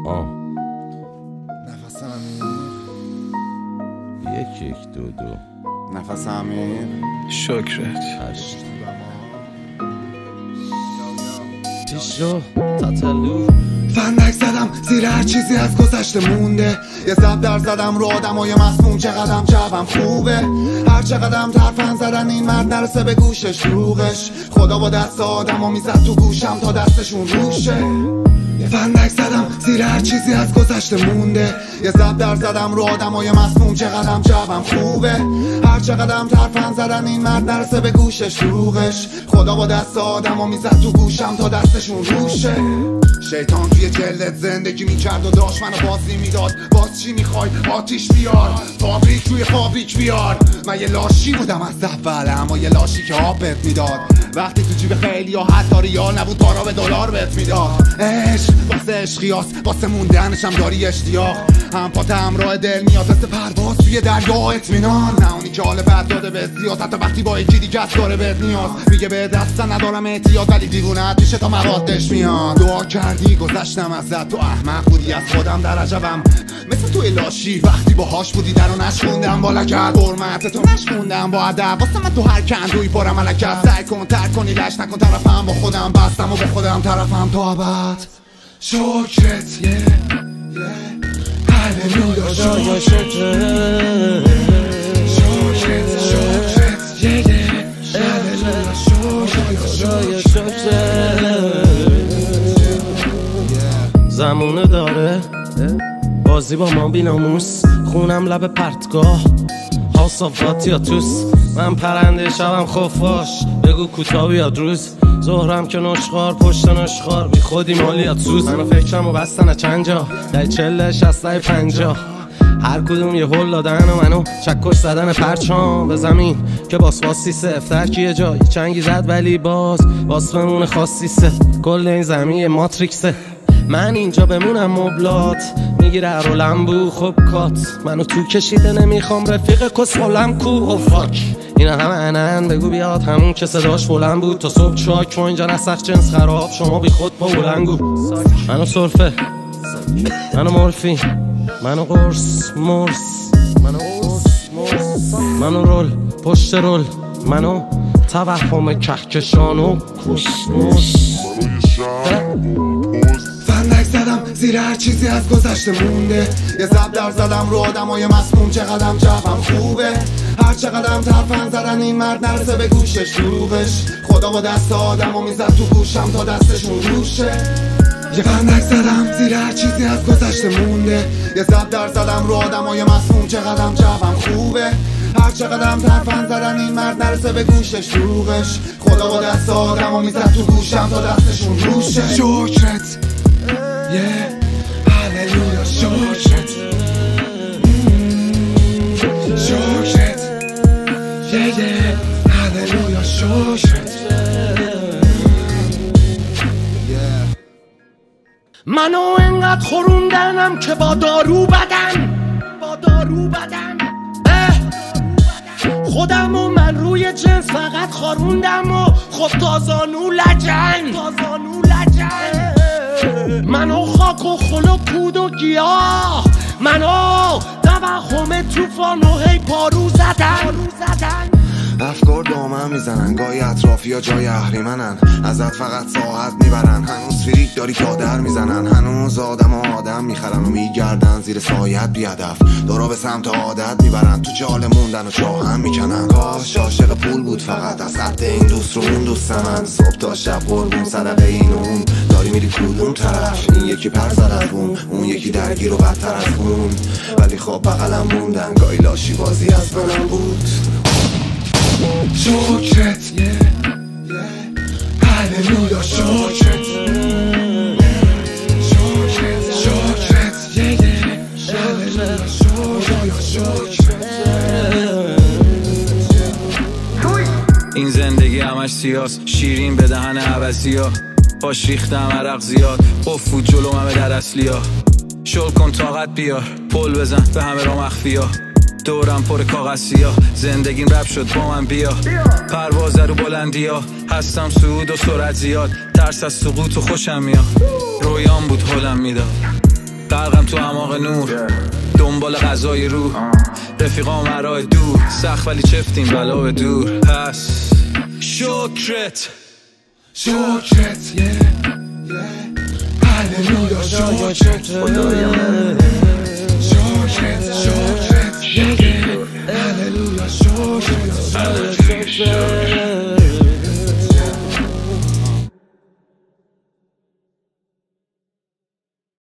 نفس عمیق، یک دو دو. نفس عمیق. شکرت. 8 تیشو تاتلو. فندک زدم زیر هر چیزی از گذشته مونده. یه زبدر زدم رو آدمای مسموم. چقدرم جوم خوبه، هر چقدرم ترفن زدن این مرد نرسه به گوشش روغش. خدا با دست آدمو میزد تو گوشم تا دستشون روشه. یه فندک زدم زیر هر چیزی از گذشته مونده. یه زبدر زدم رو آدمای مسموم. چقدرم جوم خوبه، هر چقدرم ترفن زدن این مرد نرسه به گوشش روغش. خدا با دست آدمو میزد تو گوشم تا دستشون روشه. شیطان توی جلدت زندگی میکرد و داشت منو بازی میداد. باز چی میخوای؟ آتیش بیار، فابریک توی فابریک بیار. من یه لاشی بودم از اول، اما یه لاشی که آب بهت میداد. وقتی تو جیب خیلی یا حتی ریال نبود بارا به دلار بهت میداد. عشق واسه عشقیاس، واسه موندنشم داری اشتیاق. هم پات همراه دل میاد مثل پرواز توی دریا اطمینان. نه اونی که حال بد داده به زیاد، حتی وقتی با یکی دیگه از داره بهت نیاز. میگه به دست ندارم احتیاط ولی دیوونه‌ات میشه تا موادش میاد. دعا کردی گذشتم ازت، تو احمق بودی از خودم در عجبم. مثل توی لاشی وقتی باهاش بودی درو نشکوندم با لگد. حرمت تو نشکوندم با ادب، واسه من تو هر کندوی پرم ملکت. سعی کن ترک کنی لش نکن طرفم، با خودم بستم و با خودم طرفم تا ابد. شکرت هللویا شکرت زمونه داره بازی با ما بیناموس. خونم لب پرتگاه حاصافات یا توس. من پرنده شبم خفاش، بگو کوتا بیاد روز. ظهرم که نشخار پشت نشخار، بی خودی مالیات سوز. منو فکرم و بستن چند جا، در 40-60-50. هر کدوم یه هول دادن و منو چکش زدن پرچام به زمین که باسواسی سفتر کیه جای چنگی زد ولی باز بمونه خاصی سه. کل این زمین ماتریکسه، من اینجا بمونم مبلات میگیره هر لمبو. خب کات منو تو کشیده، نمیخوام رفیق کسخولم کو. او فاک اینا همه انن، بگو بیاد همون که صداش بلند بود. تا صبح چاک و اینجا نسخ جنس خراب، شما بی خود با بلنگو. منو سرفه، منو مورفین، منو قرص مرس، منو رول پشت رول، منو توهم کهکشان و کسموس. فندک زدم زیر هر چیزی از گذشته مونده. یه زبدر زدم رو آدمای مسموم. چقدرم جوم خوبه، هر چقدرم ترفن زدن این مرد نرسه به گوشش روغش. خدا با دست آدمو میزد تو گوشم تا دستشون روشه. یه فندک زدم زیر هر چیزی از گذشته مونده. یه زبدر زدم رو آدمای مسموم. چقدرم جوم خوبه، هر چقدرم ترفن زدن این مرد نرسه به گوشش روغش. خدا با دست آدمو میزد تو گوشم تا دستشون روشه. شکرت هللویا شکرت شکرت هللویا شکرت. منو انقدر خوروندنم که با دارو بدن خودم و من روی جنس فقط خاروندم و خب تازانو لجن. منو خاک و خل و کود و گیاه، منو توهم توفان و هی پارو زدن. افکار دامن میزنن، گاهی اطرافی ها جای اهریمنن. ازت فقط ساعت میبرن، هنوز فریک داری تا در میزنن. هنوز آدم میخرن و میگردن زیر سایت بیادف. دارا به سمت عادت میبرن، تو جال موندن و چاهم میکنن. کاش عاشق پول بود فقط، از خط این دوست رو اون دوست من. صبح تا شب قربون صدقه این و اون، داری میری کدوم طرف؟ این یکی پر زد اون یکی درگیر و بدتر از اون. ولی خب بغلم موندن، گاهی لاشی بازی از منم بود. شکرت هللویا شکرت هللویا شکرت. این زندگی همش سیاس، شیرین به دهن عوضیا. باش ریختم عرق زیاد، افود جلو همه در اصلیا. شل کن طاقت بیار، پل بزن به همه را مخفیا. دورم پر کاغذیا، زندگیم رب شد با من بیا. پرواز رو بلندیا، هستم صعود و سرعت زیاد. ترس از سقوط و خوشم میاد، رویام بود حالم میداد. غرقم تو اعماق نور دنبال غذای روح رفیقام مرای دور سخت ولی چفتیم بلا به دور پس شکرت هللویا شکرت هللویا شکرت